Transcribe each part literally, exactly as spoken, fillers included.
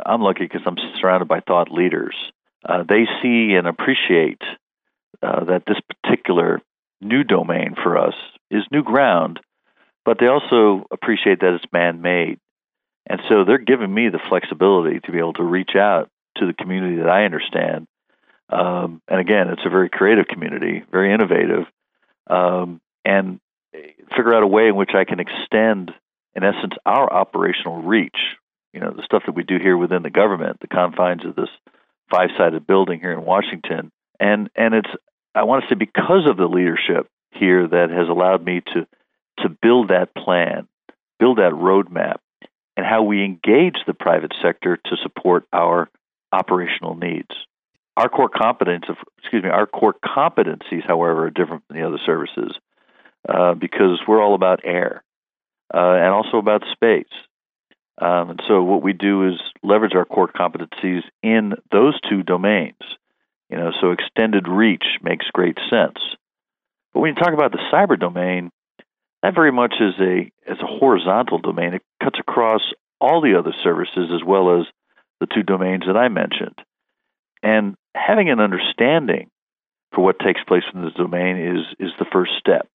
I'm lucky because I'm surrounded by thought leaders. Uh, they see and appreciate uh, that this particular new domain for us is new ground, but they also appreciate that it's man-made. And so they're giving me the flexibility to be able to reach out to the community that I understand. Um, and again, it's a very creative community, very innovative, um, and figure out a way in which I can extend, in essence, our operational reach. You know, the stuff that we do here within the government, the confines of this five-sided building here in Washington. And and it's, I want to say, because of the leadership here that has allowed me to to build that plan, build that roadmap, and how we engage the private sector to support our operational needs. Our core competence, excuse me, our core competencies, however, are different from the other services uh, because we're all about air uh, and also about space. Um, and so what we do is leverage our core competencies in those two domains. You know, so extended reach makes great sense. But when you talk about the cyber domain, that very much is a is a horizontal domain. It cuts across all the other services as well as the two domains that I mentioned. And having an understanding for what takes place in this domain is is the first step.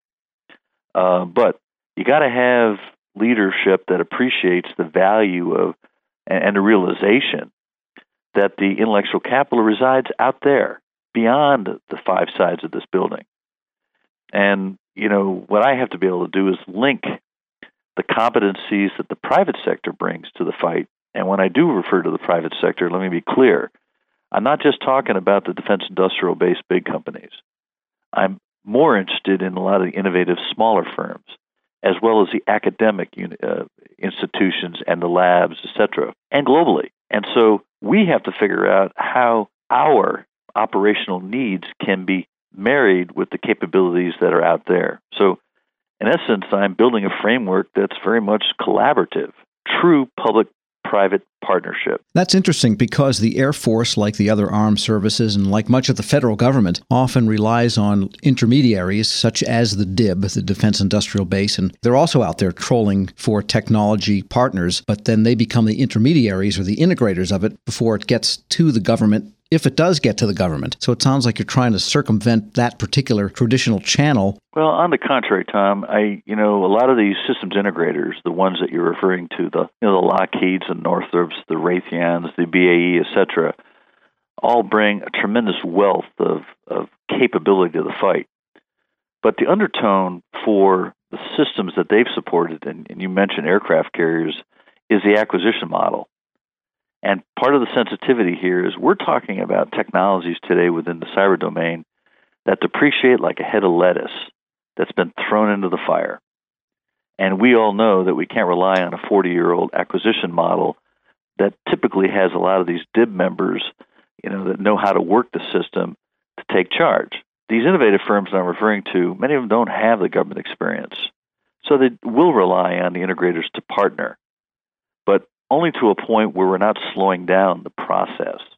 Uh, but you got to have leadership that appreciates the value of and, and the realization that the intellectual capital resides out there beyond the five sides of this building. And, you know, what I have to be able to do is link the competencies that the private sector brings to the fight. And when I do refer to the private sector, let me be clear. I'm not just talking about the defense industrial base big companies. I'm more interested in a lot of the innovative smaller firms, as well as the academic uh, institutions and the labs, et cetera, and globally. And so we have to figure out how our operational needs can be married with the capabilities that are out there. So in essence, I'm building a framework that's very much collaborative, true public-private partnership. That's interesting because the Air Force, like the other armed services and like much of the federal government, often relies on intermediaries such as the D I B, the Defense Industrial Base, and they're also out there trolling for technology partners, but then they become the intermediaries or the integrators of it before it gets to the government, if it does get to the government. So it sounds like you're trying to circumvent that particular traditional channel. Well, on the contrary, Tom, I, you know, a lot of these systems integrators, the ones that you're referring to, the, you know, the Lockheeds and Northrops, the Raytheons, the B A E, et cetera, all bring a tremendous wealth of, of capability to the fight. But the undertone for the systems that they've supported, and, and you mentioned aircraft carriers, is the acquisition model. And part of the sensitivity here is we're talking about technologies today within the cyber domain that depreciate like a head of lettuce that's been thrown into the fire. And we all know that we can't rely on a forty-year-old acquisition model that typically has a lot of these D I B members, you know, that know how to work the system to take charge. These innovative firms that I'm referring to, many of them don't have the government experience. So they will rely on the integrators to partner, but only to a point where we're not slowing down the process.